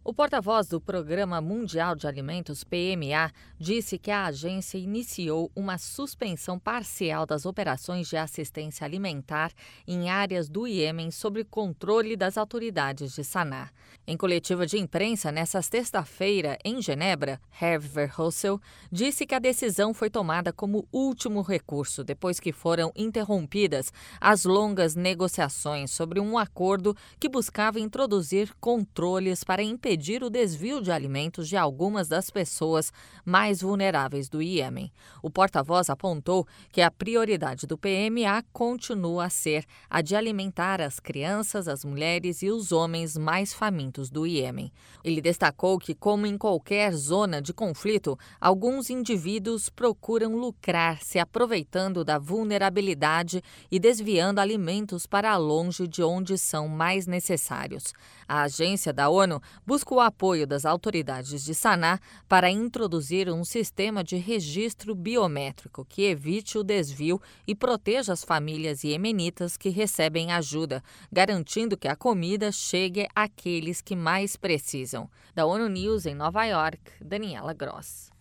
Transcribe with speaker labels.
Speaker 1: O porta-voz do Programa Mundial de Alimentos, PMA, disse que a agência iniciou uma suspensão parcial das operações de assistência alimentar em áreas do Iêmen sob controle das autoridades de Saná. Em coletiva de imprensa nesta sexta-feira, em Genebra, Hervé Verhulst disse que a decisão foi tomada como último recurso depois que foram interrompidas as longas negociações sobre um acordo que buscava introduzir controles para impedir o desvio de alimentos de algumas das pessoas mais vulneráveis do Iêmen. O porta-voz apontou que a prioridade do PMA continua a ser a de alimentar as crianças, as mulheres e os homens mais famintos do Iêmen. Ele destacou que, como em qualquer zona de conflito, alguns indivíduos procuram lucrar se aproveitando da vulnerabilidade e desviando alimentos para longe de onde são mais necessários. A agência da ONU busca o apoio das autoridades de Saná para introduzir um sistema de registro biométrico que evite o desvio e proteja as famílias iemenitas que recebem ajuda, garantindo que a comida chegue àqueles que mais precisam. Da ONU News em Nova York, Daniela Gross.